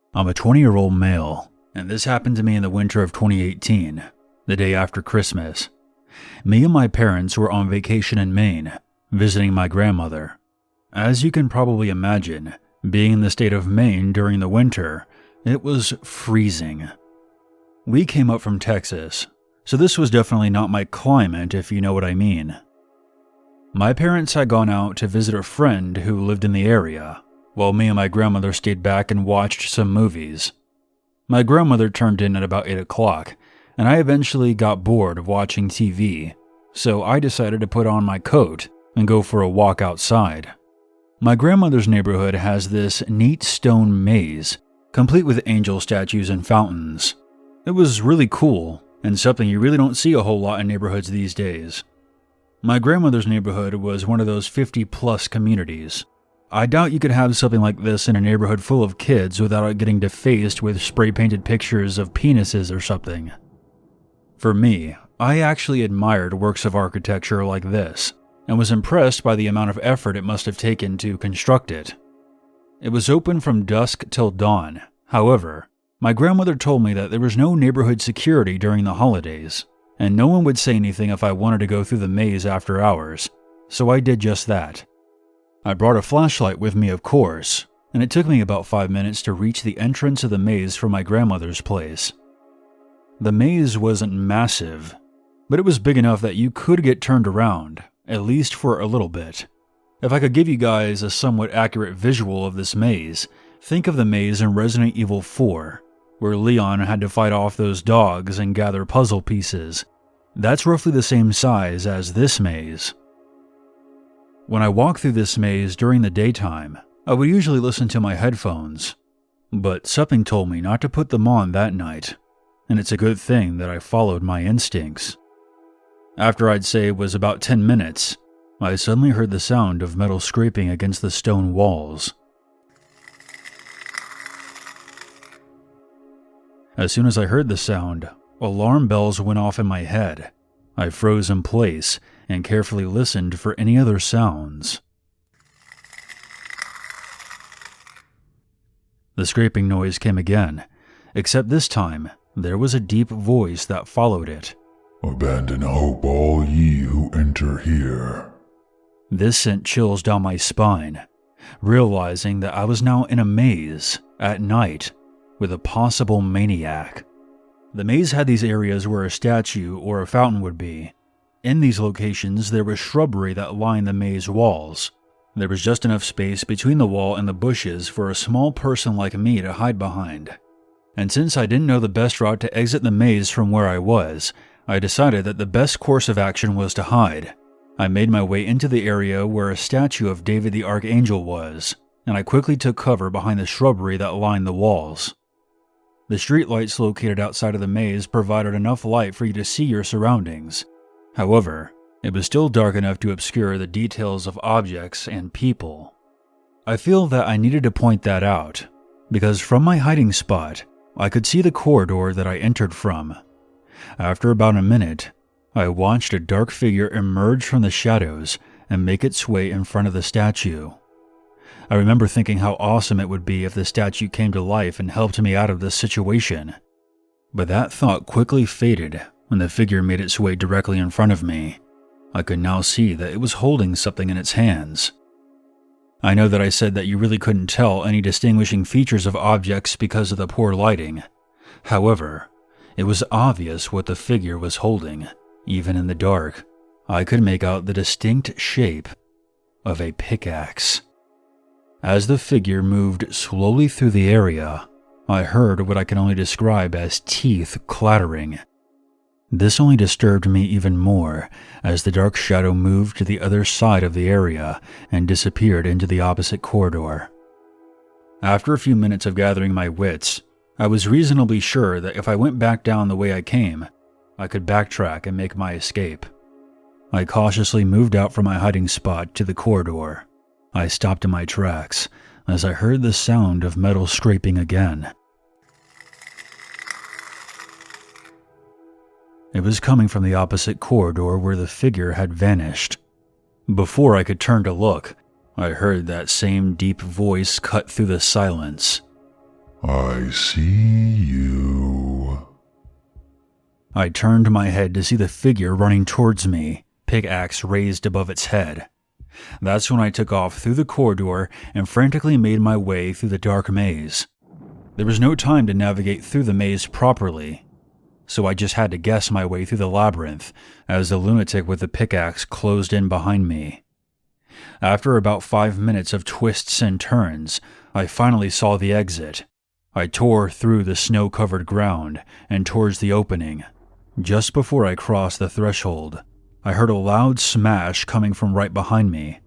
I'm a 20-year-old male, and this happened to me in the winter of 2018, the day after Christmas. Me and my parents were on vacation in Maine, visiting my grandmother. As you can probably imagine, being in the state of Maine during the winter, it was freezing. We came up from Texas, so this was definitely not my climate, if you know what I mean. My parents had gone out to visit a friend who lived in the area, while me and my grandmother stayed back and watched some movies. My grandmother turned in at about 8 o'clock, and I eventually got bored of watching TV, so I decided to put on my coat and go for a walk outside. My grandmother's neighborhood has this neat stone maze, complete with angel statues and fountains. It was really cool, and something you really don't see a whole lot in neighborhoods these days. My grandmother's neighborhood was one of those 50-plus communities. I doubt you could have something like this in a neighborhood full of kids without it getting defaced with spray-painted pictures of penises or something. For me, I actually admired works of architecture like this, and was impressed by the amount of effort it must have taken to construct it. It was open from dusk till dawn. However, my grandmother told me that there was no neighborhood security during the holidays, and no one would say anything if I wanted to go through the maze after hours, so I did just that. I brought a flashlight with me, of course, and it took me about 5 minutes to reach the entrance of the maze from my grandmother's place. The maze wasn't massive, but it was big enough that you could get turned around, at least for a little bit. If I could give you guys a somewhat accurate visual of this maze, think of the maze in Resident Evil 4, where Leon had to fight off those dogs and gather puzzle pieces. That's roughly the same size as this maze. When I walk through this maze during the daytime, I would usually listen to my headphones, but something told me not to put them on that night, and it's a good thing that I followed my instincts. After I'd say it was about 10 minutes, I suddenly heard the sound of metal scraping against the stone walls. As soon as I heard the sound, alarm bells went off in my head. I froze in place and carefully listened for any other sounds. The scraping noise came again, except this time there was a deep voice that followed it. "Abandon hope, all ye who enter here." This sent chills down my spine, realizing that I was now in a maze, at night, with a possible maniac. The maze had these areas where a statue or a fountain would be. In these locations, there was shrubbery that lined the maze walls. There was just enough space between the wall and the bushes for a small person like me to hide behind. And since I didn't know the best route to exit the maze from where I was, I decided that the best course of action was to hide. I made my way into the area where a statue of David the Archangel was, and I quickly took cover behind the shrubbery that lined the walls. The streetlights located outside of the maze provided enough light for you to see your surroundings. However, it was still dark enough to obscure the details of objects and people. I feel that I needed to point that out, because from my hiding spot, I could see the corridor that I entered from. After about a minute, I watched a dark figure emerge from the shadows and make its way in front of the statue. I remember thinking how awesome it would be if the statue came to life and helped me out of this situation. But that thought quickly faded when the figure made its way directly in front of me. I could now see that it was holding something in its hands. I know that I said that you really couldn't tell any distinguishing features of objects because of the poor lighting. However, it was obvious what the figure was holding. Even in the dark, I could make out the distinct shape of a pickaxe. As the figure moved slowly through the area, I heard what I can only describe as teeth clattering. This only disturbed me even more as the dark shadow moved to the other side of the area and disappeared into the opposite corridor. After a few minutes of gathering my wits, I was reasonably sure that if I went back down the way I came, I could backtrack and make my escape. I cautiously moved out from my hiding spot to the corridor. I stopped in my tracks as I heard the sound of metal scraping again. It was coming from the opposite corridor where the figure had vanished. Before I could turn to look, I heard that same deep voice cut through the silence. I see you. I turned my head to see the figure running towards me, pickaxe raised above its head. That's when I took off through the corridor and frantically made my way through the dark maze. There was no time to navigate through the maze properly, so I just had to guess my way through the labyrinth as the lunatic with the pickaxe closed in behind me. After about 5 minutes of twists and turns, I finally saw the exit. I tore through the snow-covered ground and towards the opening. Just before I crossed the threshold, I heard a loud smash coming from right behind me.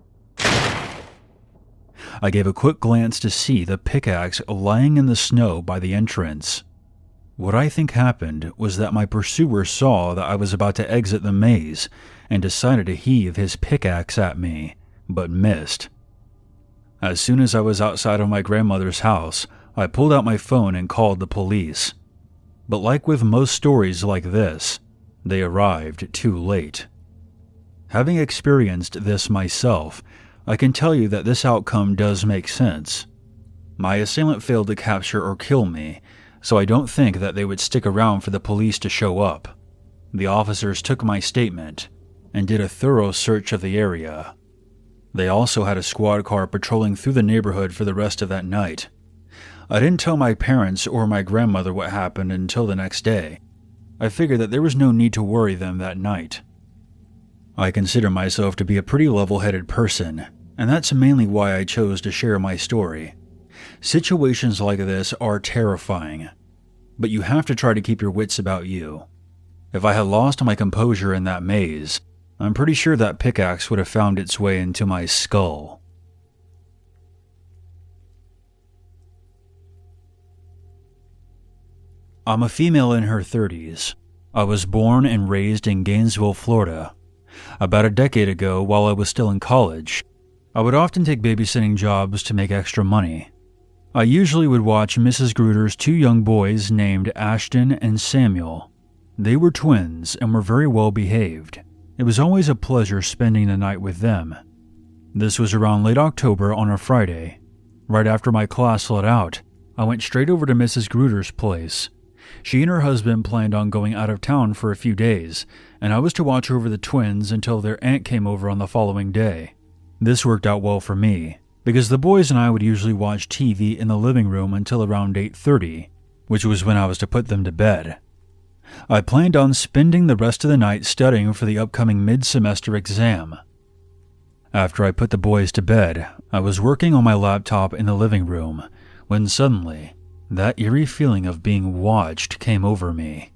I gave a quick glance to see the pickaxe lying in the snow by the entrance. What I think happened was that my pursuer saw that I was about to exit the maze and decided to heave his pickaxe at me, but missed. As soon as I was outside of my grandmother's house, I pulled out my phone and called the police. But like with most stories like this, they arrived too late. Having experienced this myself, I can tell you that this outcome does make sense. My assailant failed to capture or kill me, so I don't think that they would stick around for the police to show up. The officers took my statement and did a thorough search of the area. They also had a squad car patrolling through the neighborhood for the rest of that night. I didn't tell my parents or my grandmother what happened until the next day. I figured that there was no need to worry them that night. I consider myself to be a pretty level-headed person, and that's mainly why I chose to share my story. Situations like this are terrifying, but you have to try to keep your wits about you. If I had lost my composure in that maze, I'm pretty sure that pickaxe would have found its way into my skull. I'm a female in her 30s. I was born and raised in Gainesville, Florida. About a decade ago, while I was still in college, I would often take babysitting jobs to make extra money. I usually would watch Mrs. Gruder's 2 young boys named Ashton and Samuel. They were twins and were very well behaved. It was always a pleasure spending the night with them. This was around late October on a Friday. Right after my class let out, I went straight over to Mrs. Gruder's place. She and her husband planned on going out of town for a few days, and I was to watch over the twins until their aunt came over on the following day. This worked out well for me, because the boys and I would usually watch TV in the living room until around 8:30, which was when I was to put them to bed. I planned on spending the rest of the night studying for the upcoming mid-semester exam. After I put the boys to bed, I was working on my laptop in the living room, when suddenly, that eerie feeling of being watched came over me.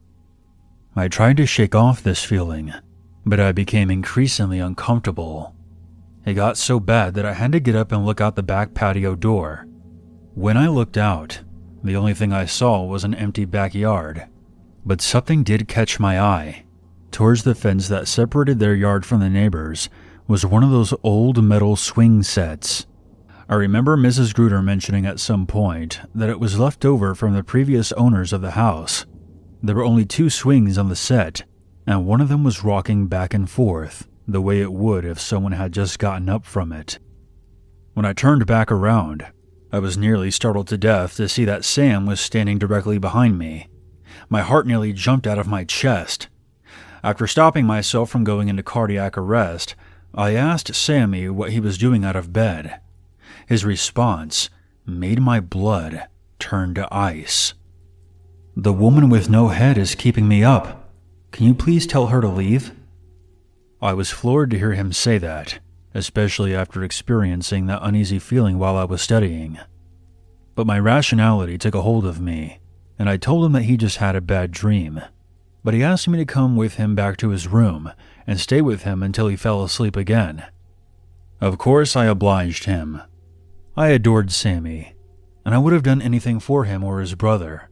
I tried to shake off this feeling, but I became increasingly uncomfortable. It got so bad that I had to get up and look out the back patio door. When I looked out, the only thing I saw was an empty backyard. But something did catch my eye. Towards the fence that separated their yard from the neighbors was one of those old metal swing sets. I remember Mrs. Gruder mentioning at some point that it was left over from the previous owners of the house. There were only 2 swings on the set, and one of them was rocking back and forth, the way it would if someone had just gotten up from it. When I turned back around, I was nearly startled to death to see that Sam was standing directly behind me. My heart nearly jumped out of my chest. After stopping myself from going into cardiac arrest, I asked Sammy what he was doing out of bed. His response made my blood turn to ice. "The woman with no head is keeping me up. Can you please tell her to leave?" I was floored to hear him say that, especially after experiencing that uneasy feeling while I was studying. But my rationality took a hold of me, and I told him that he just had a bad dream. But he asked me to come with him back to his room and stay with him until he fell asleep again. Of course, I obliged him. I adored Sammy, and I would have done anything for him or his brother.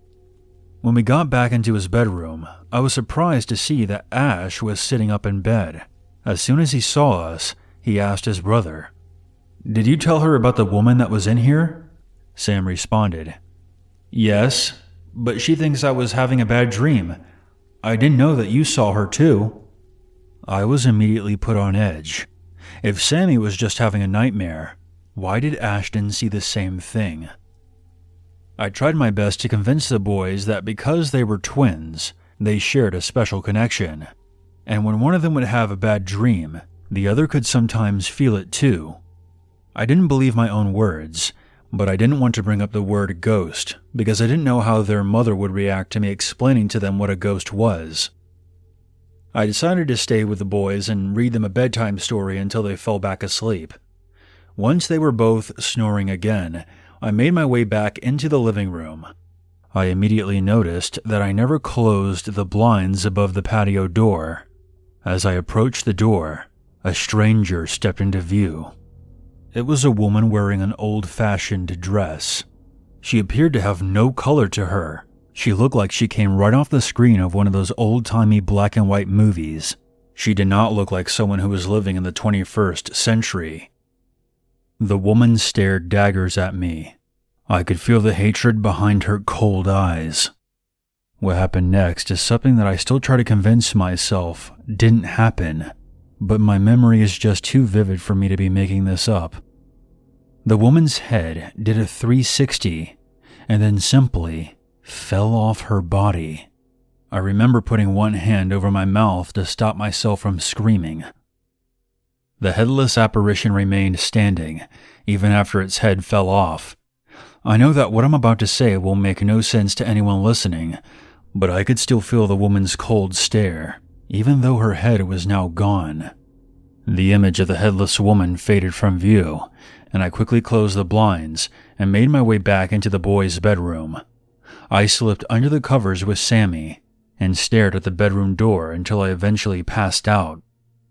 When we got back into his bedroom, I was surprised to see that Ash was sitting up in bed. As soon as he saw us, he asked his brother, "Did you tell her about the woman that was in here?" Sam responded, "Yes, but she thinks I was having a bad dream. I didn't know that you saw her too." I was immediately put on edge. If Sammy was just having a nightmare, why did Ashton see the same thing? I tried my best to convince the boys that because they were twins, they shared a special connection, and when one of them would have a bad dream, the other could sometimes feel it too. I didn't believe my own words, but I didn't want to bring up the word ghost because I didn't know how their mother would react to me explaining to them what a ghost was. I decided to stay with the boys and read them a bedtime story until they fell back asleep. Once they were both snoring again, I made my way back into the living room. I immediately noticed that I never closed the blinds above the patio door. As I approached the door, a stranger stepped into view. It was a woman wearing an old-fashioned dress. She appeared to have no color to her. She looked like she came right off the screen of one of those old-timey black and white movies. She did not look like someone who was living in the 21st century. The woman stared daggers at me. I could feel the hatred behind her cold eyes. What happened next is something that I still try to convince myself didn't happen, but my memory is just too vivid for me to be making this up. The woman's head did a 360 and then simply fell off her body. I remember putting one hand over my mouth to stop myself from screaming. The headless apparition remained standing, even after its head fell off. I know that what I'm about to say will make no sense to anyone listening, but I could still feel the woman's cold stare, even though her head was now gone. The image of the headless woman faded from view, and I quickly closed the blinds and made my way back into the boys' bedroom. I slipped under the covers with Sammy and stared at the bedroom door until I eventually passed out.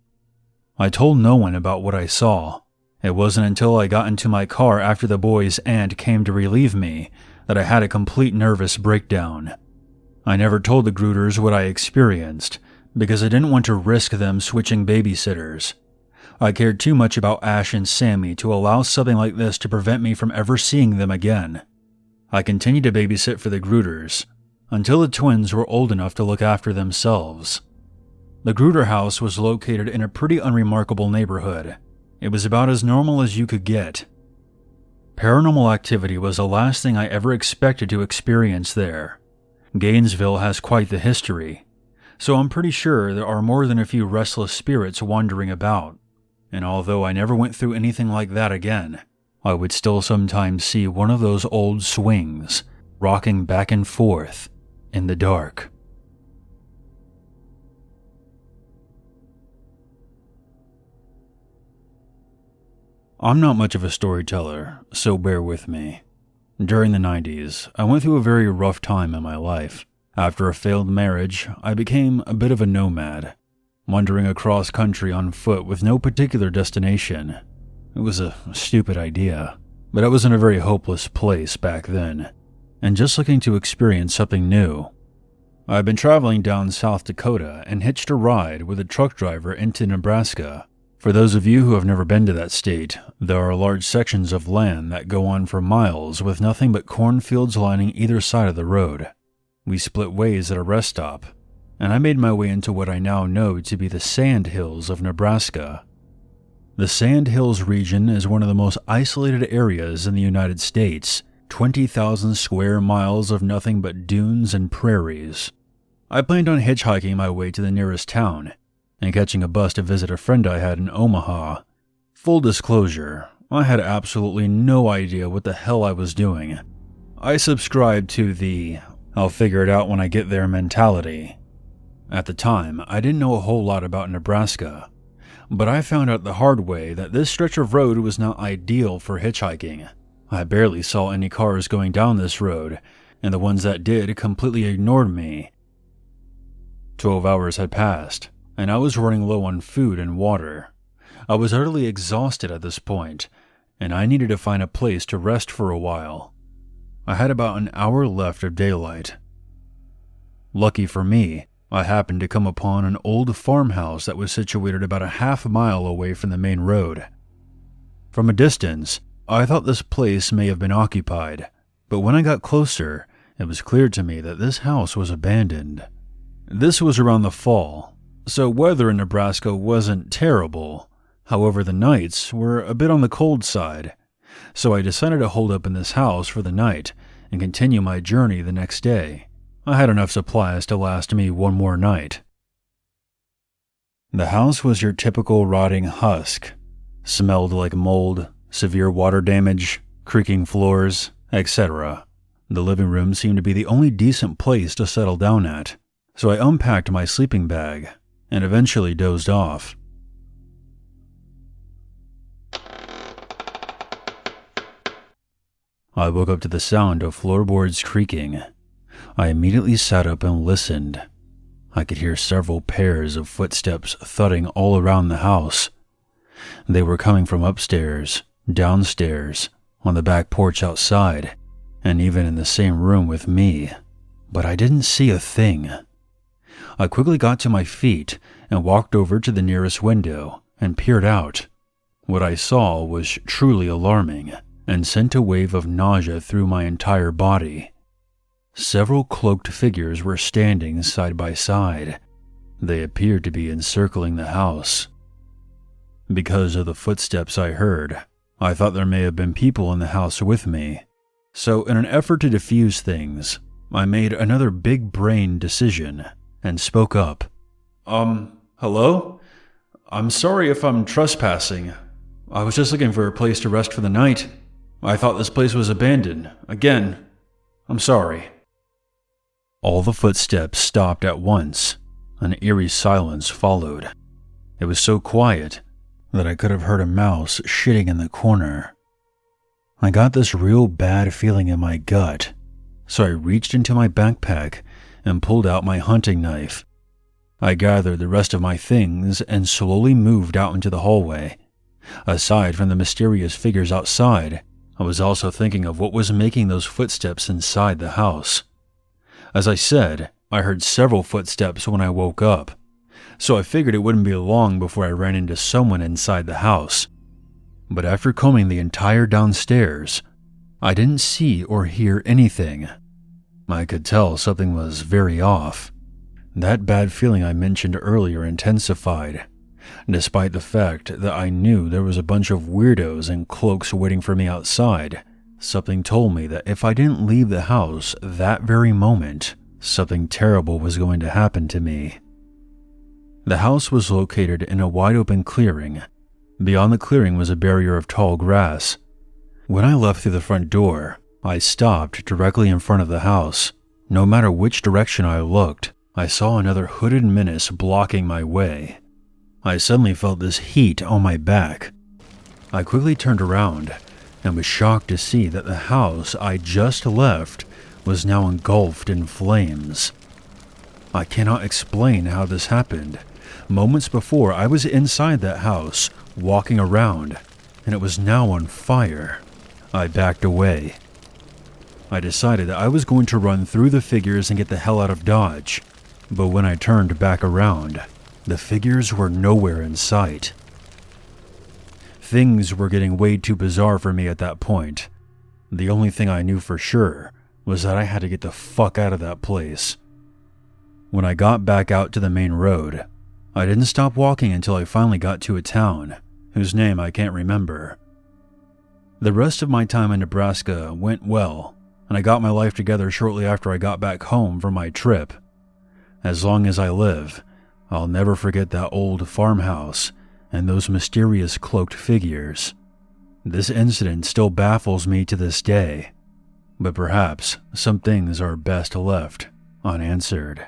I told no one about what I saw. It wasn't until I got into my car after the boys' aunt came to relieve me that I had a complete nervous breakdown. I never told the Gruters what I experienced because I didn't want to risk them switching babysitters. I cared too much about Ash and Sammy to allow something like this to prevent me from ever seeing them again. I continued to babysit for the Gruters until the twins were old enough to look after themselves. The Gruter house was located in a pretty unremarkable neighborhood. It was about as normal as you could get. Paranormal activity was the last thing I ever expected to experience there. Gainesville has quite the history, so I'm pretty sure there are more than a few restless spirits wandering about. And although I never went through anything like that again, I would still sometimes see one of those old swings rocking back and forth in the dark. I'm not much of a storyteller, so bear with me. During the 90s, I went through a very rough time in my life. After a failed marriage, I became a bit of a nomad, wandering across country on foot with no particular destination. It was a stupid idea, but I was in a very hopeless place back then, and just looking to experience something new. I'd been traveling down South Dakota and hitched a ride with a truck driver into Nebraska. For those of you who have never been to that state, there are large sections of land that go on for miles with nothing but cornfields lining either side of the road. We split ways at a rest stop, and I made my way into what I now know to be the Sand Hills of Nebraska. The Sand Hills region is one of the most isolated areas in the United States, 20,000 square miles of nothing but dunes and prairies. I planned on hitchhiking my way to the nearest town, and catching a bus to visit a friend I had in Omaha. Full disclosure, I had absolutely no idea what the hell I was doing. I subscribed to the "I'll figure it out when I get there" mentality. At the time, I didn't know a whole lot about Nebraska, but I found out the hard way that this stretch of road was not ideal for hitchhiking. I barely saw any cars going down this road, and the ones that did completely ignored me. 12 hours had passed, and I was running low on food and water. I was utterly exhausted at this point, and I needed to find a place to rest for a while. I had about an hour left of daylight. Lucky for me, I happened to come upon an old farmhouse that was situated about a half-mile away from the main road. From a distance, I thought this place may have been occupied, but when I got closer, it was clear to me that this house was abandoned. This was around the fall, so weather in Nebraska wasn't terrible. However, the nights were a bit on the cold side, so I decided to hold up in this house for the night and continue my journey the next day. I had enough supplies to last me one more night. The house was your typical rotting husk. Smelled like mold, severe water damage, creaking floors, etc. The living room seemed to be the only decent place to settle down at, so I unpacked my sleeping bag and eventually dozed off. I woke up to the sound of floorboards creaking. I immediately sat up and listened. I could hear several pairs of footsteps thudding all around the house. They were coming from upstairs, downstairs, on the back porch outside, and even in the same room with me, but I didn't see a thing. I quickly got to my feet and walked over to the nearest window and peered out. What I saw was truly alarming and sent a wave of nausea through my entire body. Several cloaked figures were standing side by side. They appeared to be encircling the house. Because of the footsteps I heard, I thought there may have been people in the house with me. So in an effort to defuse things, I made another big brain decision and spoke up. Hello? I'm sorry if I'm trespassing. I was just looking for a place to rest for the night. I thought this place was abandoned. Again, I'm sorry. All the footsteps stopped at once. An eerie silence followed. It was so quiet that I could have heard a mouse shitting in the corner. I got this real bad feeling in my gut, so I reached into my backpack and pulled out my hunting knife. I gathered the rest of my things and slowly moved out into the hallway. Aside from the mysterious figures outside, I was also thinking of what was making those footsteps inside the house. As I said, I heard several footsteps when I woke up, so I figured it wouldn't be long before I ran into someone inside the house. But after combing the entire downstairs, I didn't see or hear anything. I could tell something was very off. That bad feeling I mentioned earlier intensified, despite the fact that I knew there was a bunch of weirdos in cloaks waiting for me outside. Something told me that if I didn't leave the house that very moment, something terrible was going to happen to me. The house was located in a wide open clearing. Beyond the clearing was a barrier of tall grass. When I left through the front door, I stopped directly in front of the house. No matter which direction I looked, I saw another hooded menace blocking my way. I suddenly felt this heat on my back. I quickly turned around and was shocked to see that the house I just left was now engulfed in flames. I cannot explain how this happened. Moments before, I was inside that house, walking around, and it was now on fire. I backed away. I decided that I was going to run through the figures and get the hell out of Dodge, but when I turned back around, the figures were nowhere in sight. Things were getting way too bizarre for me at that point. The only thing I knew for sure was that I had to get the fuck out of that place. When I got back out to the main road, I didn't stop walking until I finally got to a town, whose name I can't remember. The rest of my time in Nebraska went well, and I got my life together shortly after I got back home from my trip. As long as I live, I'll never forget that old farmhouse and those mysterious cloaked figures. This incident still baffles me to this day, but perhaps some things are best left unanswered.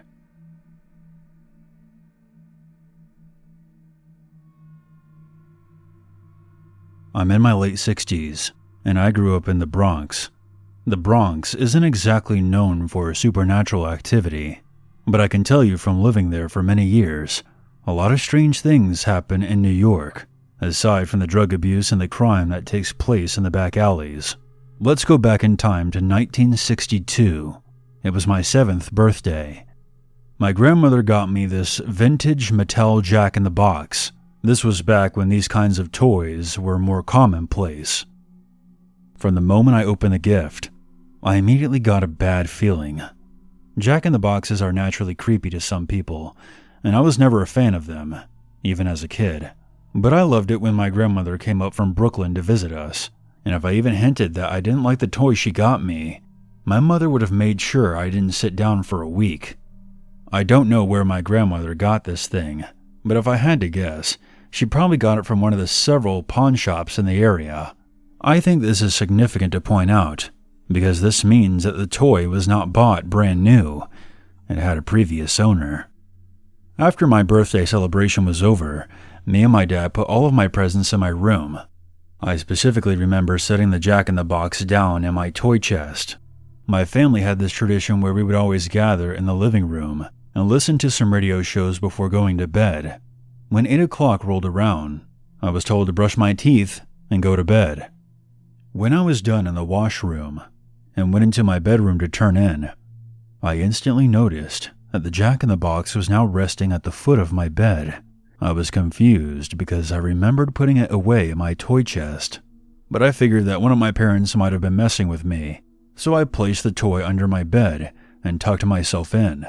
I'm in my late 60s, and I grew up in the Bronx. The Bronx isn't exactly known for supernatural activity, but I can tell you from living there for many years, a lot of strange things happen in New York, aside from the drug abuse and the crime that takes place in the back alleys. Let's go back in time to 1962. It was my 7th birthday. My grandmother got me this vintage Mattel Jack-in-the-Box. This was back when these kinds of toys were more commonplace. From the moment I opened the gift, I immediately got a bad feeling. Jack-in-the-Boxes are naturally creepy to some people, and I was never a fan of them, even as a kid. But I loved it when my grandmother came up from Brooklyn to visit us, and if I even hinted that I didn't like the toy she got me, my mother would have made sure I didn't sit down for a week. I don't know where my grandmother got this thing, but if I had to guess, she probably got it from one of the several pawn shops in the area. I think this is significant to point out, because this means that the toy was not bought brand new. It had a previous owner. After my birthday celebration was over, me and my dad put all of my presents in my room. I specifically remember setting the Jack-in-the-Box down in my toy chest. My family had this tradition where we would always gather in the living room and listen to some radio shows before going to bed. When 8 o'clock rolled around, I was told to brush my teeth and go to bed. When I was done in the washroom and went into my bedroom to turn in, I instantly noticed that the Jack-in-the-Box was now resting at the foot of my bed. I was confused because I remembered putting it away in my toy chest, but I figured that one of my parents might have been messing with me, so I placed the toy under my bed and tucked myself in.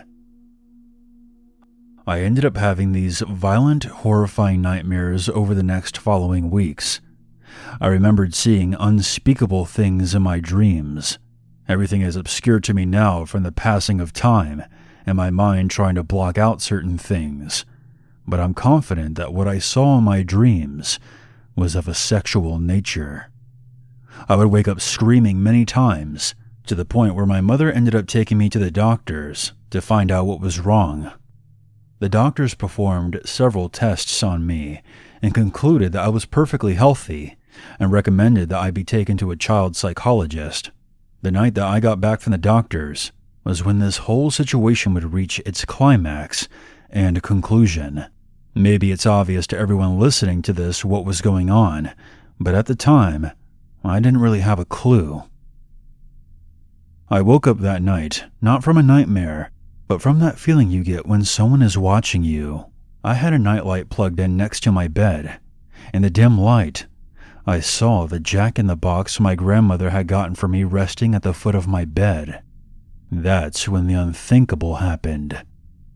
I ended up having these violent, horrifying nightmares over the next following weeks. I remembered seeing unspeakable things in my dreams. Everything is obscure to me now from the passing of time and my mind trying to block out certain things, but I'm confident that what I saw in my dreams was of a sexual nature. I would wake up screaming many times, to the point where my mother ended up taking me to the doctors to find out what was wrong. The doctors performed several tests on me and concluded that I was perfectly healthy and recommended that I be taken to a child psychologist. The night that I got back from the doctors was when this whole situation would reach its climax and conclusion. Maybe it's obvious to everyone listening to this what was going on, but at the time, I didn't really have a clue. I woke up that night, not from a nightmare, but from that feeling you get when someone is watching you. I had a nightlight plugged in next to my bed. In the dim light, I saw the Jack-in-the-Box my grandmother had gotten for me resting at the foot of my bed. That's when the unthinkable happened.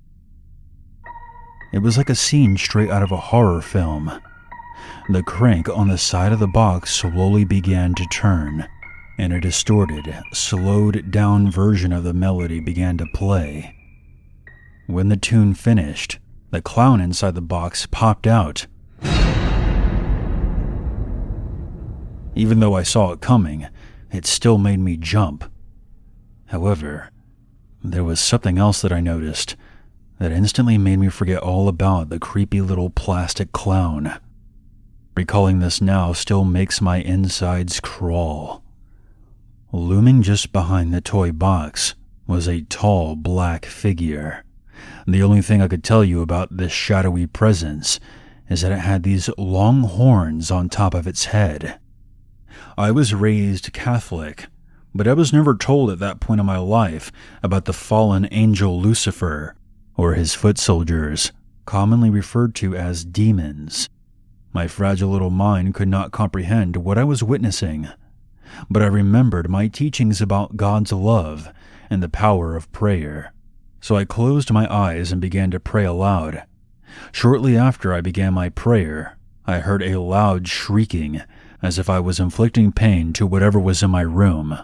It was like a scene straight out of a horror film. The crank on the side of the box slowly began to turn, and a distorted, slowed-down version of the melody began to play. When the tune finished, the clown inside the box popped out. Even though I saw it coming, it still made me jump. However, there was something else that I noticed that instantly made me forget all about the creepy little plastic clown. Recalling this now still makes my insides crawl. Looming just behind the toy box was a tall black figure. The only thing I could tell you about this shadowy presence is that it had these long horns on top of its head. I was raised Catholic, but I was never told at that point in my life about the fallen angel Lucifer, or his foot soldiers, commonly referred to as demons. My fragile little mind could not comprehend what I was witnessing, but I remembered my teachings about God's love and the power of prayer. So I closed my eyes and began to pray aloud. Shortly after I began my prayer, I heard a loud shrieking, as if I was inflicting pain to whatever was in my room.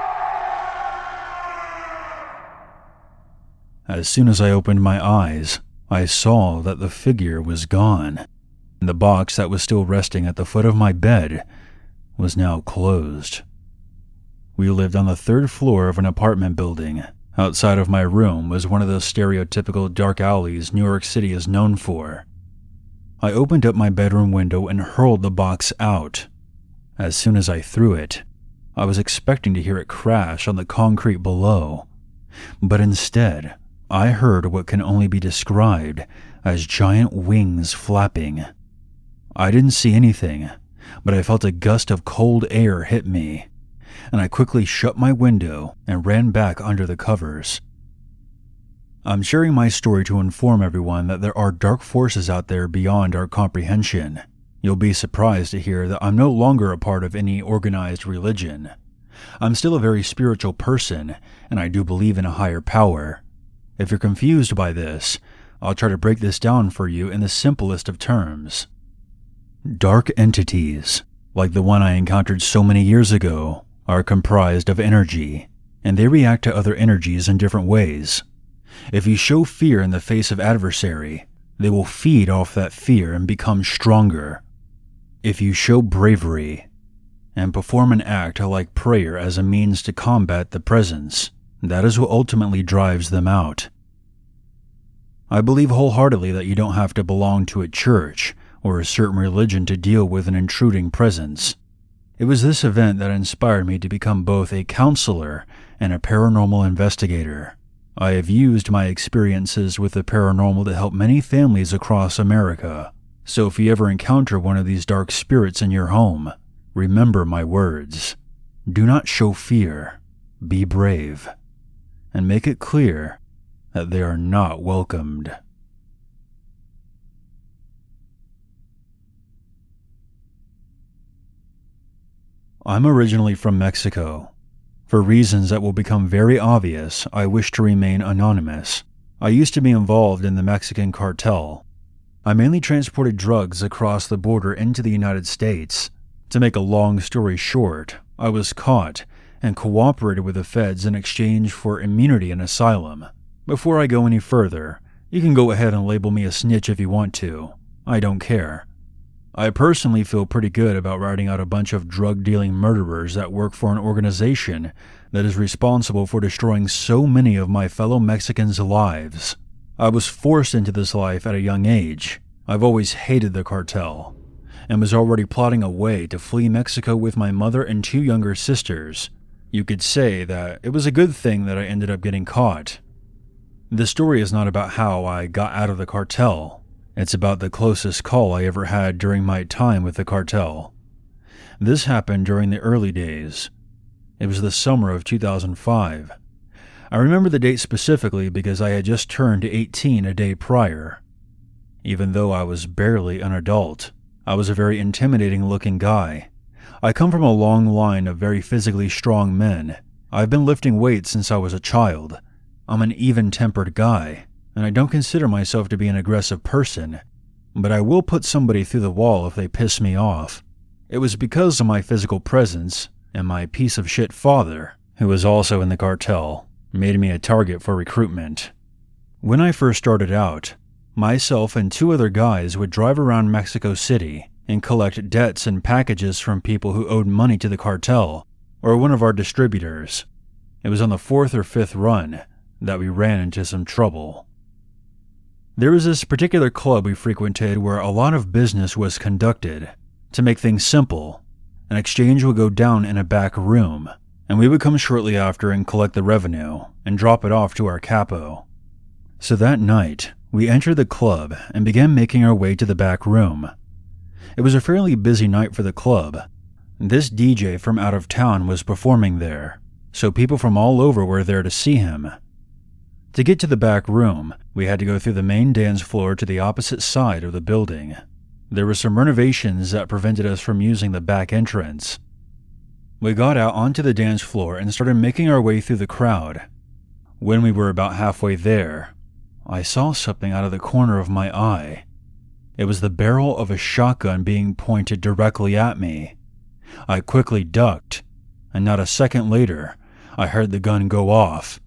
As soon as I opened my eyes, I saw that the figure was gone, and the box that was still resting at the foot of my bed was now closed. We lived on the 3rd floor of an apartment building. Outside of my room was one of those stereotypical dark alleys New York City is known for. I opened up my bedroom window and hurled the box out. As soon as I threw it, I was expecting to hear it crash on the concrete below, but instead, I heard what can only be described as giant wings flapping. I didn't see anything, but I felt a gust of cold air hit me, and I quickly shut my window and ran back under the covers. I'm sharing my story to inform everyone that there are dark forces out there beyond our comprehension. You'll be surprised to hear that I'm no longer a part of any organized religion. I'm still a very spiritual person, and I do believe in a higher power. If you're confused by this, I'll try to break this down for you in the simplest of terms. Dark entities, like the one I encountered so many years ago, are comprised of energy. and they react to other energies in different ways. If you show fear in the face of adversary, they will feed off that fear and become stronger. If you show bravery and perform an act like prayer as a means to combat the presence, that is what ultimately drives them out. I believe wholeheartedly that you don't have to belong to a church or a certain religion to deal with an intruding presence. It was this event that inspired me to become both a counselor and a paranormal investigator. I have used my experiences with the paranormal to help many families across America. So if you ever encounter one of these dark spirits in your home, remember my words. Do not show fear. Be brave. And make it clear that they are not welcomed. I'm originally from Mexico. For reasons that will become very obvious, I wish to remain anonymous. I used to be involved in the Mexican cartel. I mainly transported drugs across the border into the United States. To make a long story short, I was caught and cooperated with the feds in exchange for immunity and asylum. Before I go any further, you can go ahead and label me a snitch if you want to. I don't care. I personally feel pretty good about writing out a bunch of drug-dealing murderers that work for an organization that is responsible for destroying so many of my fellow Mexicans' lives. I was forced into this life at a young age. I've always hated the cartel, and was already plotting a way to flee Mexico with my mother and 2 younger sisters. You could say that it was a good thing that I ended up getting caught. The story is not about how I got out of the cartel. It's about the closest call I ever had during my time with the cartel. This happened during the early days. It was the summer of 2005. I remember the date specifically because I had just turned 18 a day prior. Even though I was barely an adult, I was a very intimidating-looking guy. I come from a long line of very physically strong men. I've been lifting weights since I was a child. I'm an even-tempered guy, and I don't consider myself to be an aggressive person, but I will put somebody through the wall if they piss me off. It was because of my physical presence and my piece-of-shit father, who was also in the cartel, made me a target for recruitment. When I first started out, myself and 2 other guys would drive around Mexico City and collect debts and packages from people who owed money to the cartel or one of our distributors. It was on the 4th or 5th run that we ran into some trouble. There was this particular club we frequented where a lot of business was conducted. To make things simple, an exchange would go down in a back room, and we would come shortly after and collect the revenue and drop it off to our capo. So that night, we entered the club and began making our way to the back room. It was a fairly busy night for the club. This DJ from out of town was performing there, so people from all over were there to see him. To get to the back room, we had to go through the main dance floor to the opposite side of the building. There were some renovations that prevented us from using the back entrance. We got out onto the dance floor and started making our way through the crowd. When we were about halfway there, I saw something out of the corner of my eye. It was the barrel of a shotgun being pointed directly at me. I quickly ducked, and not a second later, I heard the gun go off.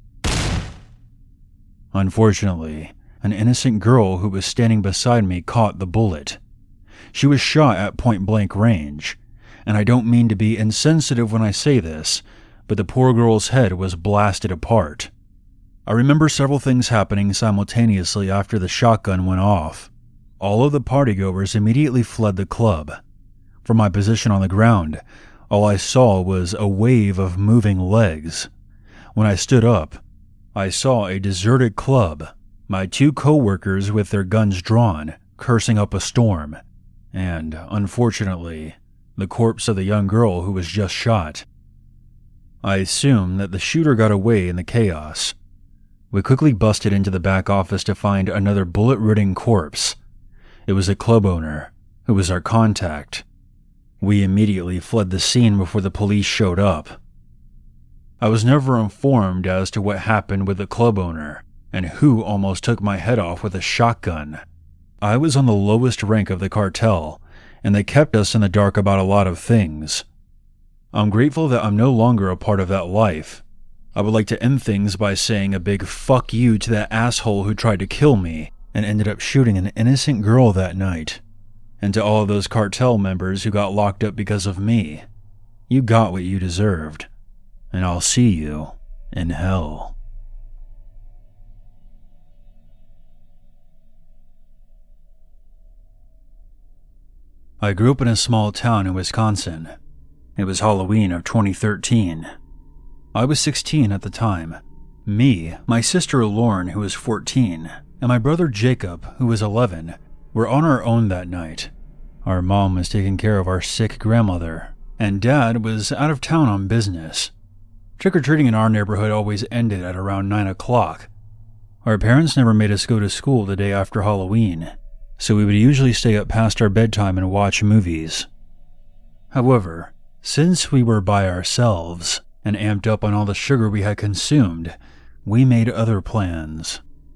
Unfortunately, an innocent girl who was standing beside me caught the bullet. She was shot at point-blank range, and I don't mean to be insensitive when I say this, but the poor girl's head was blasted apart. I remember several things happening simultaneously after the shotgun went off. All of the partygoers immediately fled the club. From my position on the ground, all I saw was a wave of moving legs. When I stood up, I saw a deserted club, my 2 co-workers with their guns drawn, cursing up a storm, and, unfortunately, the corpse of the young girl who was just shot. I assume that the shooter got away in the chaos. We quickly busted into the back office to find another bullet-ridden corpse. It was a club owner, who was our contact. We immediately fled the scene before the police showed up. I was never informed as to what happened with the club owner and who almost took my head off with a shotgun. I was on the lowest rank of the cartel, and they kept us in the dark about a lot of things. I'm grateful that I'm no longer a part of that life. I would like to end things by saying a big fuck you to that asshole who tried to kill me and ended up shooting an innocent girl that night. And to all of those cartel members who got locked up because of me, you got what you deserved. And I'll see you in hell. I grew up in a small town in Wisconsin. It was Halloween of 2013. I was 16 at the time. Me, my sister Lauren, who was 14, and my brother Jacob, who was 11, were on our own that night. Our mom was taking care of our sick grandmother, and Dad was out of town on business. Trick-or-treating in our neighborhood always ended at around 9 o'clock. Our parents never made us go to school the day after Halloween, so we would usually stay up past our bedtime and watch movies. However, since we were by ourselves, and amped up on all the sugar we had consumed, we made other plans.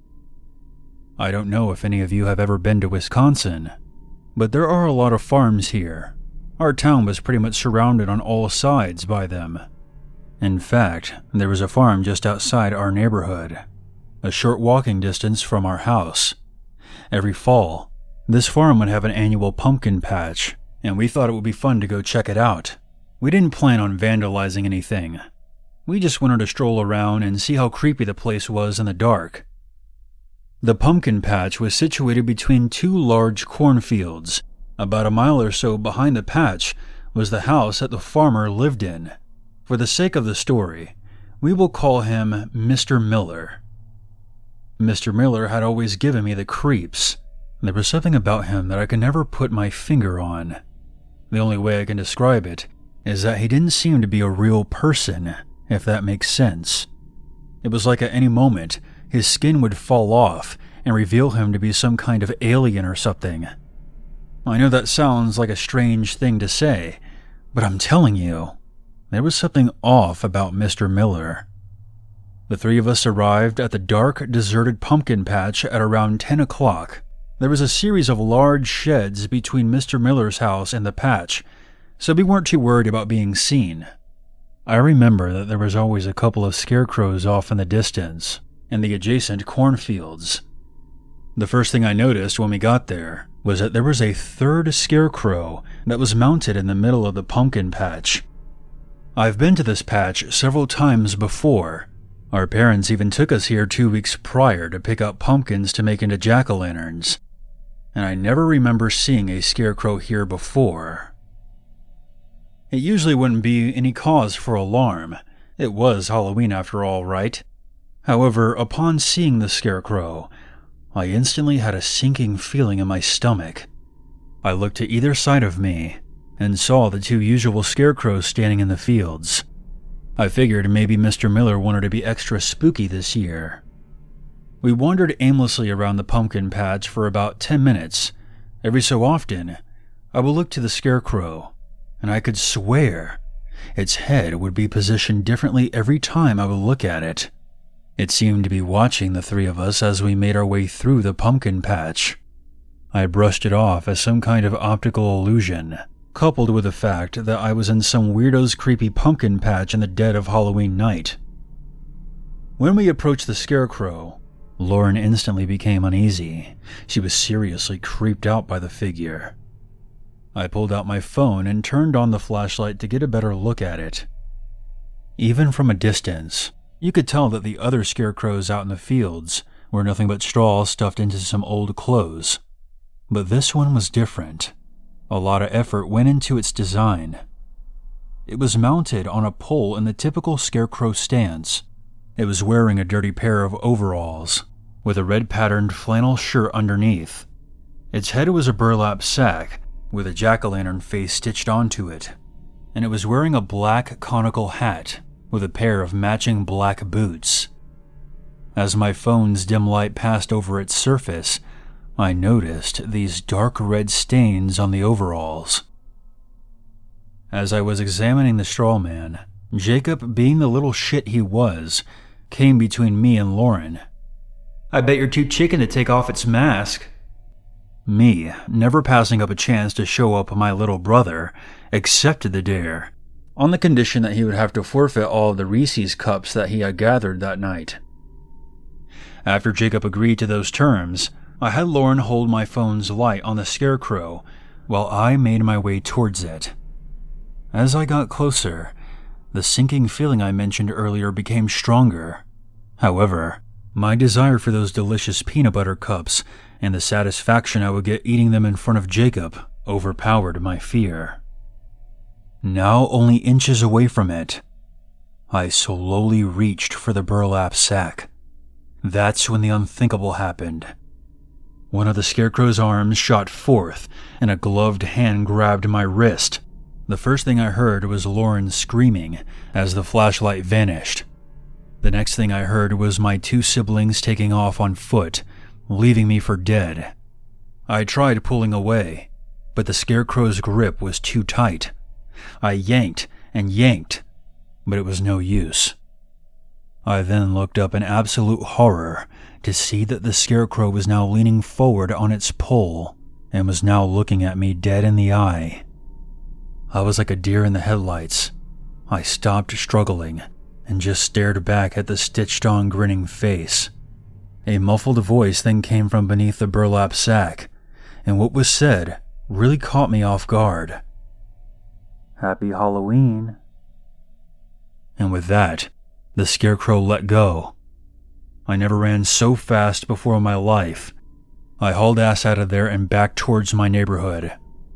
I don't know if any of you have ever been to Wisconsin, but there are a lot of farms here. Our town was pretty much surrounded on all sides by them. In fact, there was a farm just outside our neighborhood, a short walking distance from our house. Every fall, this farm would have an annual pumpkin patch, and we thought it would be fun to go check it out. We didn't plan on vandalizing anything. We just wanted to stroll around and see how creepy the place was in the dark. The pumpkin patch was situated between two large cornfields. About a mile or so behind the patch was the house that the farmer lived in. For the sake of the story, we will call him Mr. Miller. Mr. Miller had always given me the creeps. There was something about him that I could never put my finger on. The only way I can describe it is that he didn't seem to be a real person, if that makes sense. It was like at any moment, his skin would fall off and reveal him to be some kind of alien or something. I know that sounds like a strange thing to say, but I'm telling you, there was something off about Mr. Miller. The three of us arrived at the dark, deserted pumpkin patch at around 10 o'clock. There was a series of large sheds between Mr. Miller's house and the patch, so we weren't too worried about being seen. I remember that there was always a couple of scarecrows off in the distance, in the adjacent cornfields. The first thing I noticed when we got there was that there was a third scarecrow that was mounted in the middle of the pumpkin patch. I've been to this patch several times before. Our parents even took us here 2 weeks prior to pick up pumpkins to make into jack-o'-lanterns, and I never remember seeing a scarecrow here before. It usually wouldn't be any cause for alarm. It was Halloween after all, right? However, upon seeing the scarecrow, I instantly had a sinking feeling in my stomach. I looked to either side of me and saw the two usual scarecrows standing in the fields. I figured maybe Mr. Miller wanted to be extra spooky this year. We wandered aimlessly around the pumpkin patch for about 10 minutes. Every so often, I would look to the scarecrow, and I could swear its head would be positioned differently every time I would look at it. It seemed to be watching the three of us as we made our way through the pumpkin patch. I brushed it off as some kind of optical illusion, coupled with the fact that I was in some weirdo's creepy pumpkin patch in the dead of Halloween night. When we approached the scarecrow, Lauren instantly became uneasy. She was seriously creeped out by the figure. I pulled out my phone and turned on the flashlight to get a better look at it. Even from a distance, you could tell that the other scarecrows out in the fields were nothing but straw stuffed into some old clothes. But this one was different. A lot of effort went into its design. It was mounted on a pole in the typical scarecrow stance. It was wearing a dirty pair of overalls, with a red patterned flannel shirt underneath. Its head was a burlap sack, with a jack-o'-lantern face stitched onto it, and it was wearing a black conical hat with a pair of matching black boots. As my phone's dim light passed over its surface, I noticed these dark red stains on the overalls. As I was examining the straw man, Jacob, being the little shit he was, came between me and Lauren. "I bet you're too chicken to take off its mask." Me, never passing up a chance to show up my little brother, accepted the dare. on the condition that he would have to forfeit all of the Reese's cups that he had gathered that night. After Jacob agreed to those terms, I had Lauren hold my phone's light on the scarecrow while I made my way towards it. As I got closer, the sinking feeling I mentioned earlier became stronger. However, my desire for those delicious peanut butter cups and the satisfaction I would get eating them in front of Jacob overpowered my fear. Now only inches away from it, I slowly reached for the burlap sack. That's when the unthinkable happened. One of the scarecrow's arms shot forth, and a gloved hand grabbed my wrist. The first thing I heard was Lauren screaming as the flashlight vanished. The next thing I heard was my two siblings taking off on foot, leaving me for dead. I tried pulling away, but the scarecrow's grip was too tight. I yanked and yanked, but it was no use. I then looked up in absolute horror to see that the scarecrow was now leaning forward on its pole and was now looking at me dead in the eye. I was like a deer in the headlights. I stopped struggling and just stared back at the stitched-on grinning face. A muffled voice then came from beneath the burlap sack, and what was said really caught me off guard. "Happy Halloween." And with that, the scarecrow let go. I never ran so fast before in my life. I hauled ass out of there and back towards my neighborhood.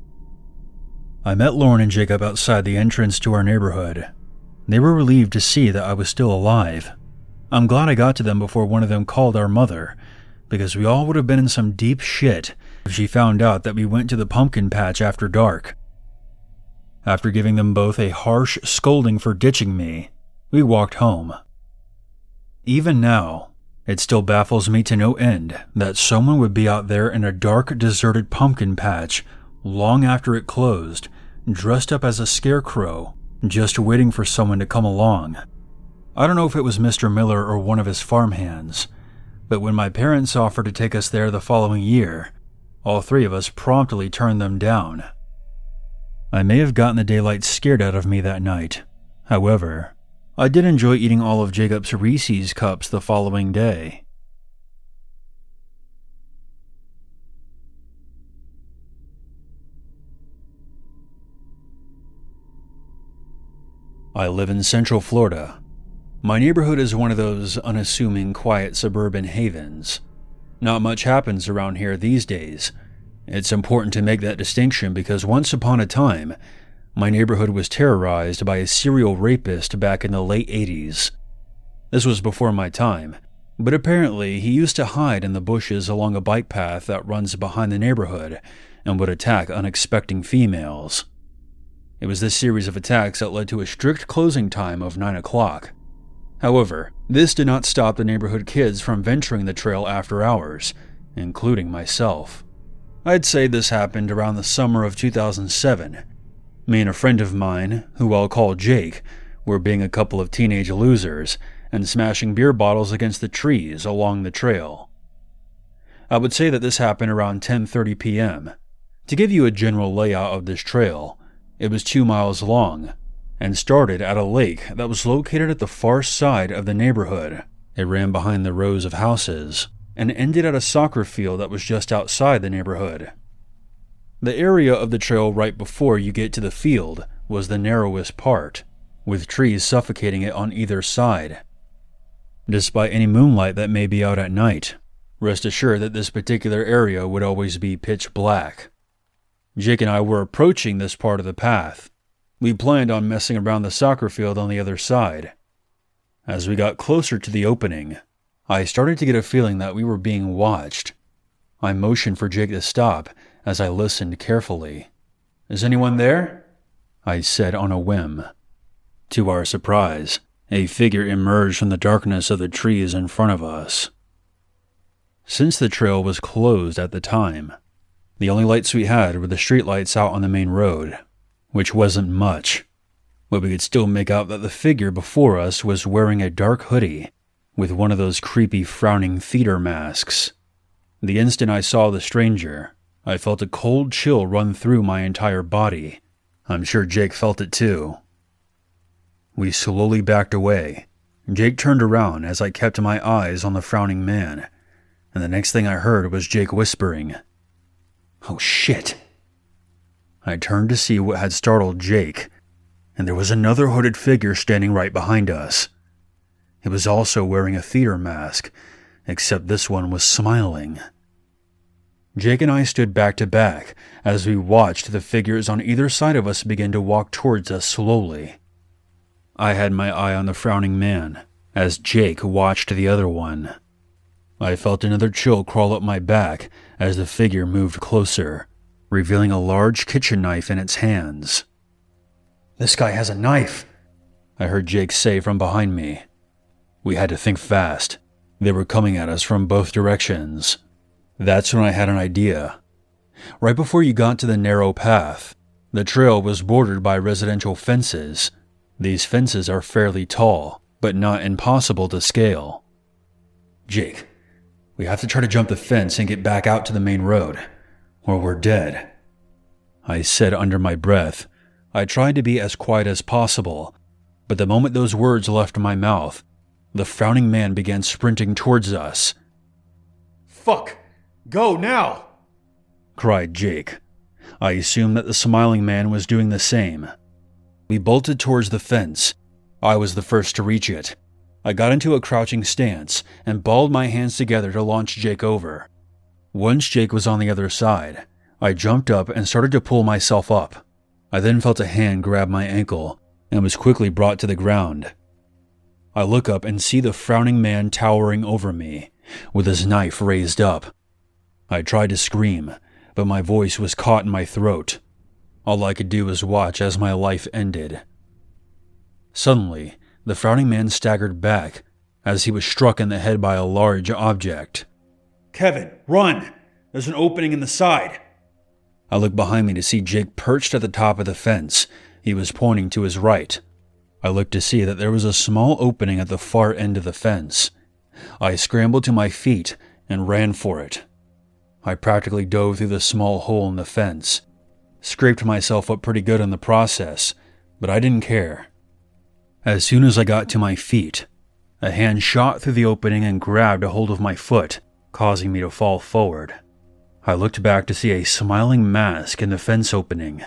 I met Lauren and Jacob outside the entrance to our neighborhood. They were relieved to see that I was still alive. I'm glad I got to them before one of them called our mother, because we all would have been in some deep shit if she found out that we went to the pumpkin patch after dark. After giving them both a harsh scolding for ditching me, we walked home. Even now, it still baffles me to no end that someone would be out there in a dark, deserted pumpkin patch long after it closed, dressed up as a scarecrow, just waiting for someone to come along. I don't know if it was Mr. Miller or one of his farmhands, but when my parents offered to take us there the following year, all three of us promptly turned them down. I may have gotten the daylight scared out of me that night. However, I did enjoy eating all of Jacob's Reese's cups the following day. I live in Central Florida. My neighborhood is one of those unassuming, quiet suburban havens. Not much happens around here these days. It's important to make that distinction because once upon a time, my neighborhood was terrorized by a serial rapist back in the late 80s. This was before my time, but apparently he used to hide in the bushes along a bike path that runs behind the neighborhood and would attack unexpecting females. It was this series of attacks that led to a strict closing time of 9 o'clock. However, this did not stop the neighborhood kids from venturing the trail after hours, including myself. I'd say this happened around the summer of 2007. Me and a friend of mine, who I'll call Jake, were being a couple of teenage losers and smashing beer bottles against the trees along the trail. I would say that this happened around 10:30 p.m. To give you a general layout of this trail, it was 2 miles long and started at a lake that was located at the far side of the neighborhood. It ran behind the rows of houses and ended at a soccer field that was just outside the neighborhood. The area of the trail right before you get to the field was the narrowest part, with trees suffocating it on either side. Despite any moonlight that may be out at night, rest assured that this particular area would always be pitch black. Jake and I were approaching this part of the path. We planned on messing around the soccer field on the other side. As we got closer to the opening, I started to get a feeling that we were being watched. I motioned for Jake to stop as I listened carefully. "Is anyone there?" I said on a whim. To our surprise, a figure emerged from the darkness of the trees in front of us. Since the trail was closed at the time, the only lights we had were the streetlights out on the main road, which wasn't much, but we could still make out that the figure before us was wearing a dark hoodie with one of those creepy frowning theater masks. The instant I saw the stranger, I felt a cold chill run through my entire body. I'm sure Jake felt it too. We slowly backed away. Jake turned around as I kept my eyes on the frowning man, and the next thing I heard was Jake whispering, "Oh shit." I turned to see what had startled Jake, and there was another hooded figure standing right behind us. It was also wearing a theater mask, except this one was smiling. Jake and I stood back to back as we watched the figures on either side of us begin to walk towards us slowly. I had my eye on the frowning man as Jake watched the other one. I felt another chill crawl up my back as the figure moved closer, revealing a large kitchen knife in its hands. "This guy has a knife," I heard Jake say from behind me. We had to think fast. They were coming at us from both directions. That's when I had an idea. Right before you got to the narrow path, the trail was bordered by residential fences. These fences are fairly tall, but not impossible to scale. "Jake, we have to try to jump the fence and get back out to the main road, or we're dead," I said under my breath. I tried to be as quiet as possible, but the moment those words left my mouth, the frowning man began sprinting towards us. "Fuck! Go now!" cried Jake. I assumed that the smiling man was doing the same. We bolted towards the fence. I was the first to reach it. I got into a crouching stance and balled my hands together to launch Jake over. Once Jake was on the other side, I jumped up and started to pull myself up. I then felt a hand grab my ankle and was quickly brought to the ground. I look up and see the frowning man towering over me, with his knife raised up. I tried to scream, but my voice was caught in my throat. All I could do was watch as my life ended. Suddenly, the frowning man staggered back as he was struck in the head by a large object. "Kevin, run! There's an opening in the side!" I looked behind me to see Jake perched at the top of the fence. He was pointing to his right. I looked to see that there was a small opening at the far end of the fence. I scrambled to my feet and ran for it. I practically dove through the small hole in the fence. Scraped myself up pretty good in the process, but I didn't care. As soon as I got to my feet, a hand shot through the opening and grabbed a hold of my foot, causing me to fall forward. I looked back to see a smiling mask in the fence opening.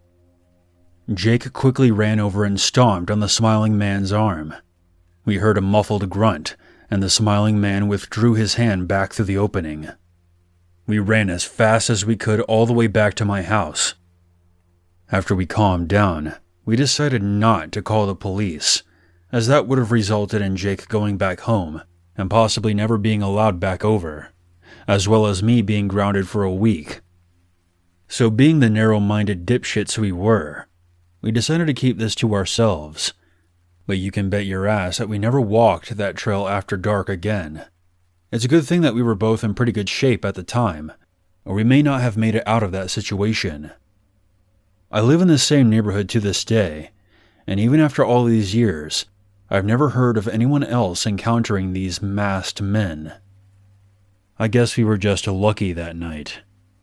Jake quickly ran over and stomped on the smiling man's arm. We heard a muffled grunt, and the smiling man withdrew his hand back through the opening. We ran as fast as we could all the way back to my house. After we calmed down, we decided not to call the police, as that would have resulted in Jake going back home and possibly never being allowed back over, as well as me being grounded for a week. So being the narrow-minded dipshits we were, we decided to keep this to ourselves. But you can bet your ass that we never walked that trail after dark again. It's a good thing that we were both in pretty good shape at the time, or we may not have made it out of that situation. I live in the same neighborhood to this day, and even after all these years, I've never heard of anyone else encountering these masked men. I guess we were just lucky that night.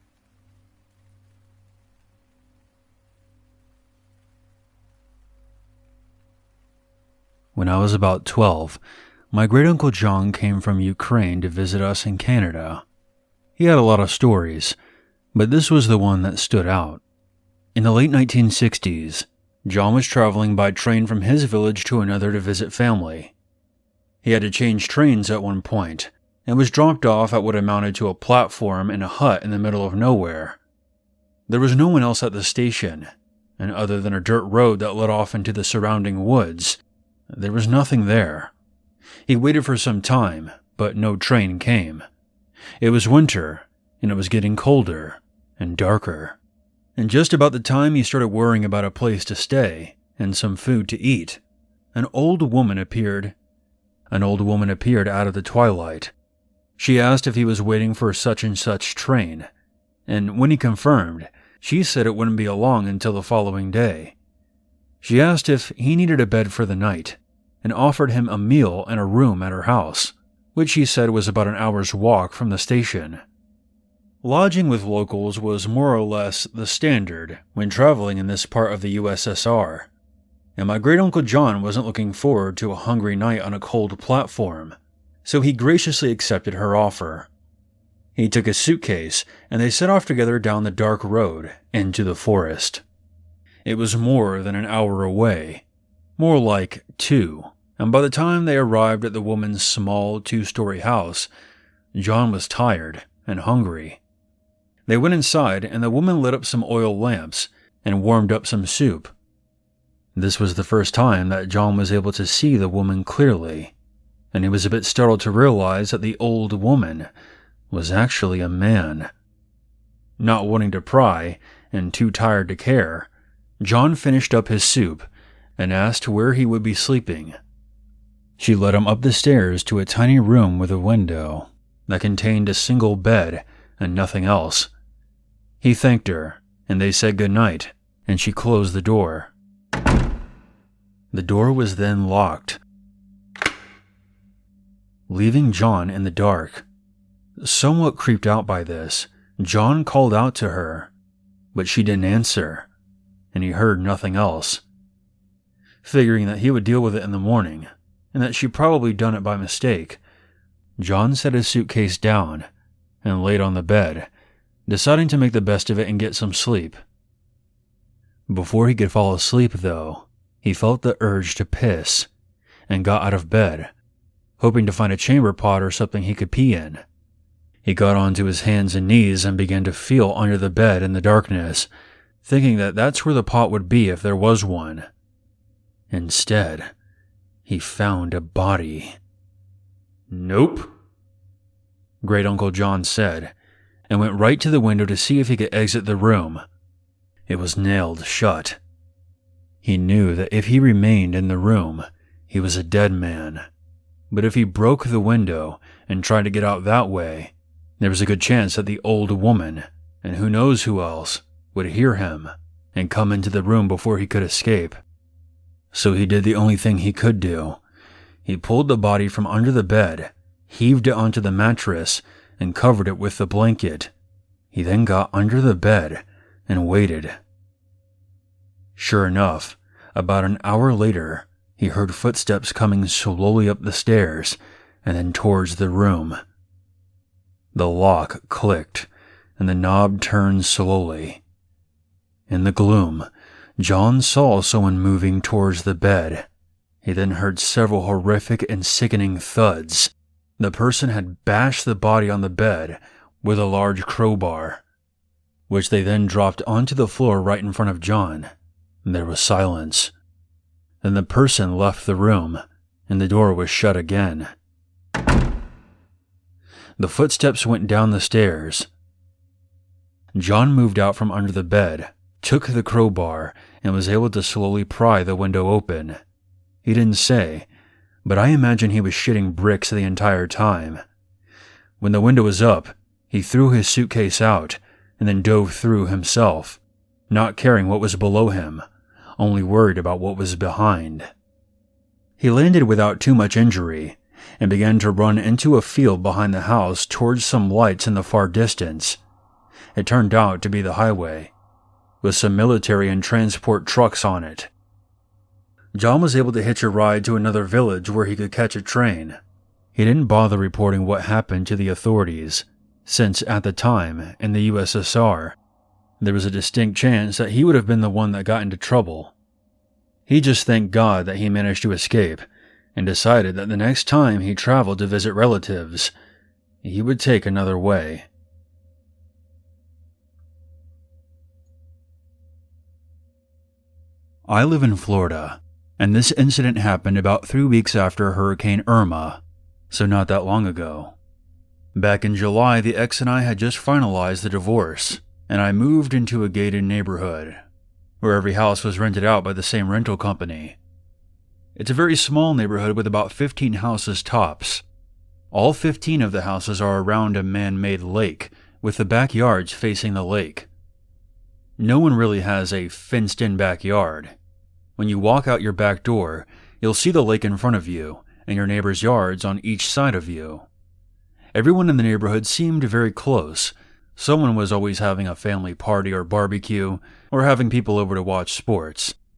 When I was about 12, my great-uncle John came from Ukraine to visit us in Canada. He had a lot of stories, but this was the one that stood out. In the late 1960s, John was traveling by train from his village to another to visit family. He had to change trains at one point, and was dropped off at what amounted to a platform in a hut in the middle of nowhere. There was no one else at the station, and other than a dirt road that led off into the surrounding woods, there was nothing there. He waited for some time, but no train came. It was winter, and it was getting colder and darker. And just about the time he started worrying about a place to stay and some food to eat, an old woman appeared. An old woman appeared out of the twilight. She asked if he was waiting for such and such train, and when he confirmed, she said it wouldn't be along until the following day. She asked if he needed a bed for the night, and offered him a meal and a room at her house, which he said was about an hour's walk from the station. Lodging with locals was more or less the standard when traveling in this part of the USSR. and my great-uncle John wasn't looking forward to a hungry night on a cold platform, so he graciously accepted her offer. He took his suitcase, and they set off together down the dark road into the forest. It was more than an hour away, more like 2, and by the time they arrived at the woman's small 2-story house, John was tired and hungry. They went inside, and the woman lit up some oil lamps and warmed up some soup. This was the first time that John was able to see the woman clearly, and he was a bit startled to realize that the old woman was actually a man. Not wanting to pry and too tired to care, John finished up his soup and asked where he would be sleeping. She led him up the stairs to a tiny room with a window that contained a single bed and nothing else. He thanked her, and they said goodnight, and she closed the door. The door was then locked, leaving John in the dark. Somewhat creeped out by this, John called out to her, but she didn't answer, and he heard nothing else. Figuring that he would deal with it in the morning, and that she'd probably done it by mistake, John set his suitcase down and laid on the bed, deciding to make the best of it and get some sleep. Before he could fall asleep, though, he felt the urge to piss, and got out of bed, hoping to find a chamber pot or something he could pee in. He got onto his hands and knees and began to feel under the bed in the darkness, thinking that that's where the pot would be if there was one. Instead, he found a body. "Nope," Great Uncle John said, and went right to the window to see if he could exit the room. It was nailed shut. He knew that if he remained in the room, he was a dead man. But if he broke the window and tried to get out that way, there was a good chance that the old woman, and who knows who else, would hear him and come into the room before he could escape. So he did the only thing he could do. He pulled the body from under the bed, heaved it onto the mattress, and covered it with the blanket. He then got under the bed and waited. Sure enough, about an hour later, he heard footsteps coming slowly up the stairs and then towards the room. The lock clicked, and the knob turned slowly. In the gloom, John saw someone moving towards the bed. He then heard several horrific and sickening thuds. The person had bashed the body on the bed with a large crowbar, which they then dropped onto the floor right in front of John. There was silence. Then the person left the room, and the door was shut again. The footsteps went down the stairs. John moved out from under the bed, took the crowbar, and was able to slowly pry the window open. He didn't say, but I imagine he was shitting bricks the entire time. When the window was up, he threw his suitcase out and then dove through himself, not caring what was below him, only worried about what was behind. He landed without too much injury and began to run into a field behind the house towards some lights in the far distance. It turned out to be the highway, with some military and transport trucks on it. John was able to hitch a ride to another village where he could catch a train. He didn't bother reporting what happened to the authorities, since at the time, in the USSR, there was a distinct chance that he would have been the one that got into trouble. He just thanked God that he managed to escape, and decided that the next time he traveled to visit relatives, he would take another way. I live in Florida, and this incident happened about 3 weeks after Hurricane Irma, so not that long ago. Back in July, the ex and I had just finalized the divorce, and I moved into a gated neighborhood, where every house was rented out by the same rental company. It's a very small neighborhood with about 15 houses tops. All 15 of the houses are around a man-made lake, with the backyards facing the lake. No one really has a fenced-in backyard. When you walk out your back door, you'll see the lake in front of you, and your neighbors' yards on each side of you. Everyone in the neighborhood seemed very close. Someone was always having a family party or barbecue, or having people over to watch sports.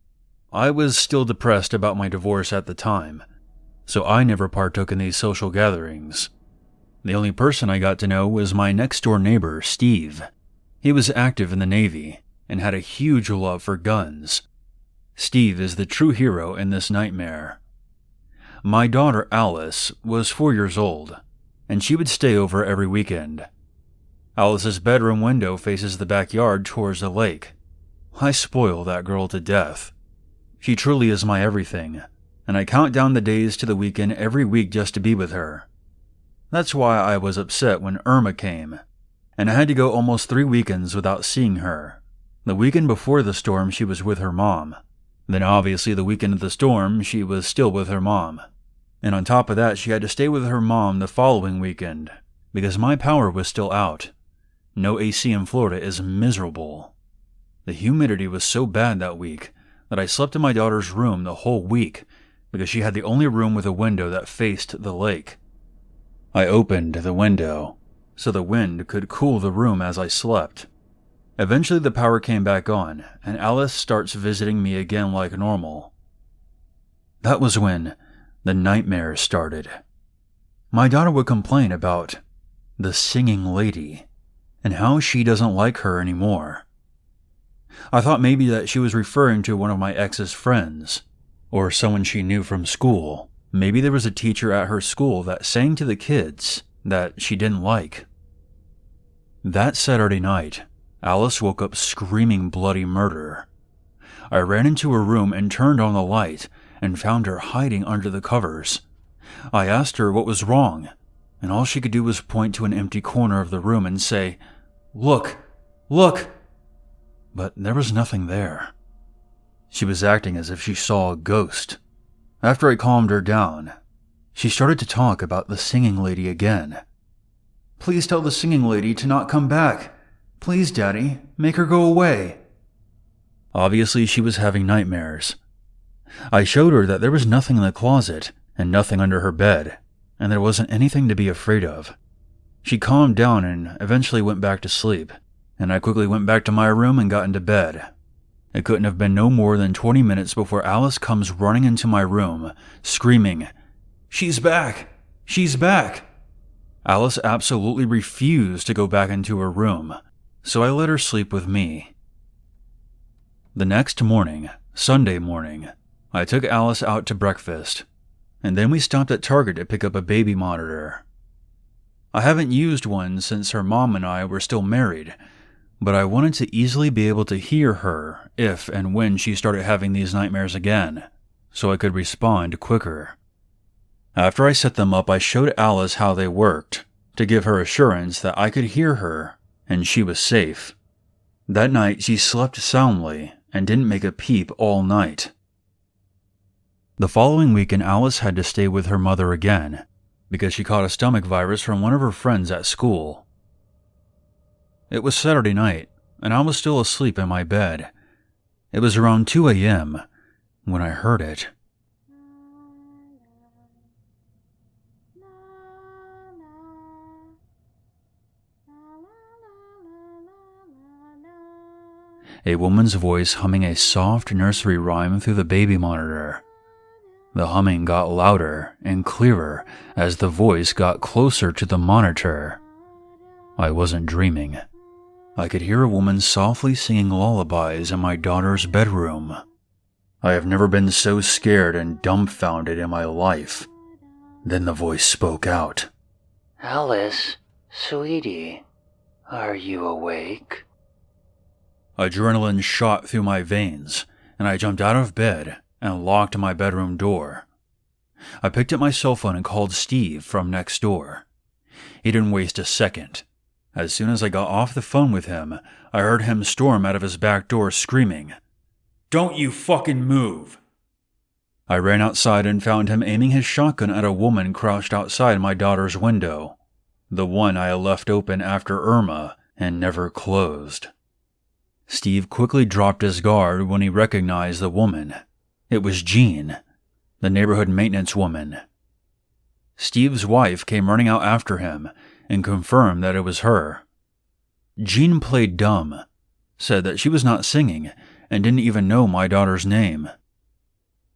I was still depressed about my divorce at the time, so I never partook in these social gatherings. The only person I got to know was my next-door neighbor, Steve. He was active in the Navy and had a huge love for guns. Steve is the true hero in this nightmare. My daughter, Alice, was 4 years old, and she would stay over every weekend. Alice's bedroom window faces the backyard towards the lake. I spoil that girl to death. She truly is my everything, and I count down the days to the weekend every week just to be with her. That's why I was upset when Irma came, and I had to go almost 3 weekends without seeing her. The weekend before the storm, she was with her mom. Then obviously the weekend of the storm, she was still with her mom. And on top of that, she had to stay with her mom the following weekend, because my power was still out. No AC in Florida is miserable. The humidity was so bad that week that I slept in my daughter's room the whole week because she had the only room with a window that faced the lake. I opened the window so the wind could cool the room as I slept. Eventually the power came back on and Alice starts visiting me again like normal. That was when the nightmares started. My daughter would complain about the singing lady and how she doesn't like her anymore. I thought maybe that she was referring to one of my ex's friends, or someone she knew from school. Maybe there was a teacher at her school that sang to the kids that she didn't like. That Saturday night, Alice woke up screaming bloody murder. I ran into her room and turned on the light and found her hiding under the covers. I asked her what was wrong, and all she could do was point to an empty corner of the room and say, "Look, look!" But there was nothing there. She was acting as if she saw a ghost. After I calmed her down, she started to talk about the singing lady again. "Please tell the singing lady to not come back. Please, Daddy, make her go away." Obviously, she was having nightmares. I showed her that there was nothing in the closet and nothing under her bed, and there wasn't anything to be afraid of. She calmed down and eventually went back to sleep, and I quickly went back to my room and got into bed. It couldn't have been no more than 20 minutes before Alice comes running into my room, screaming, "She's back! She's back!" Alice absolutely refused to go back into her room, so I let her sleep with me. The next morning, Sunday morning, I took Alice out to breakfast, and then we stopped at Target to pick up a baby monitor. I haven't used one since her mom and I were still married, but I wanted to easily be able to hear her if and when she started having these nightmares again, so I could respond quicker. After I set them up, I showed Alice how they worked, to give her assurance that I could hear her and she was safe. That night, she slept soundly and didn't make a peep all night. The following weekend, Alice had to stay with her mother again, because she caught a stomach virus from one of her friends at school. It was Saturday night, and I was still asleep in my bed. It was around 2 a.m. when I heard it. A woman's voice humming a soft nursery rhyme through the baby monitor. The humming got louder and clearer as the voice got closer to the monitor. I wasn't dreaming. I could hear a woman softly singing lullabies in my daughter's bedroom. I have never been so scared and dumbfounded in my life. Then the voice spoke out. "Alice, sweetie, are you awake?" Adrenaline shot through my veins, and I jumped out of bed and locked my bedroom door. I picked up my cell phone and called Steve from next door. He didn't waste a second. As soon as I got off the phone with him, I heard him storm out of his back door screaming, "Don't you fucking move!" I ran outside and found him aiming his shotgun at a woman crouched outside my daughter's window, the one I had left open after Irma and never closed. Steve quickly dropped his guard when he recognized the woman. It was Jean, the neighborhood maintenance woman. Steve's wife came running out after him and confirmed that it was her. Jean played dumb, said that she was not singing and didn't even know my daughter's name,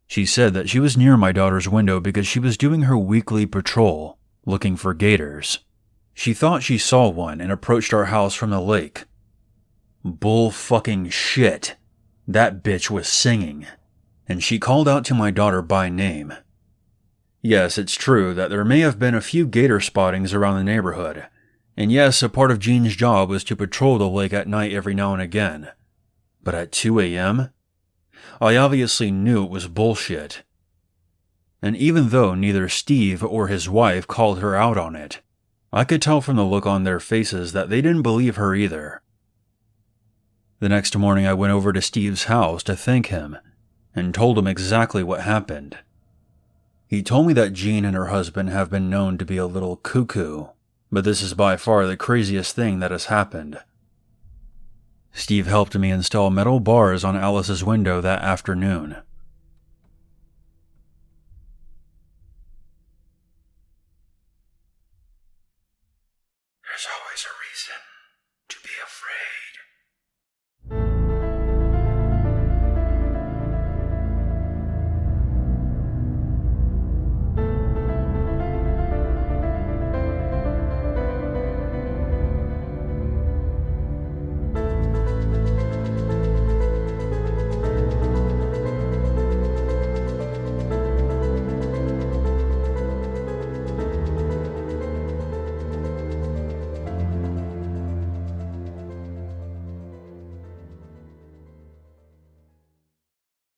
She said that she was near my daughter's window because she was doing her weekly patrol, looking for gators. She thought she saw one and approached our house from the lake. Bull fucking shit. That bitch was singing, and she called out to my daughter by name. Yes, it's true that there may have been a few gator spottings around the neighborhood, and yes, a part of Jean's job was to patrol the lake at night every now and again. But at 2 a.m.? I obviously knew it was bullshit. And even though neither Steve or his wife called her out on it, I could tell from the look on their faces that they didn't believe her either. The next morning I went over to Steve's house to thank him and told him exactly what happened. He told me that Jean and her husband have been known to be a little cuckoo, but this is by far the craziest thing that has happened. Steve helped me install metal bars on Alice's window that afternoon,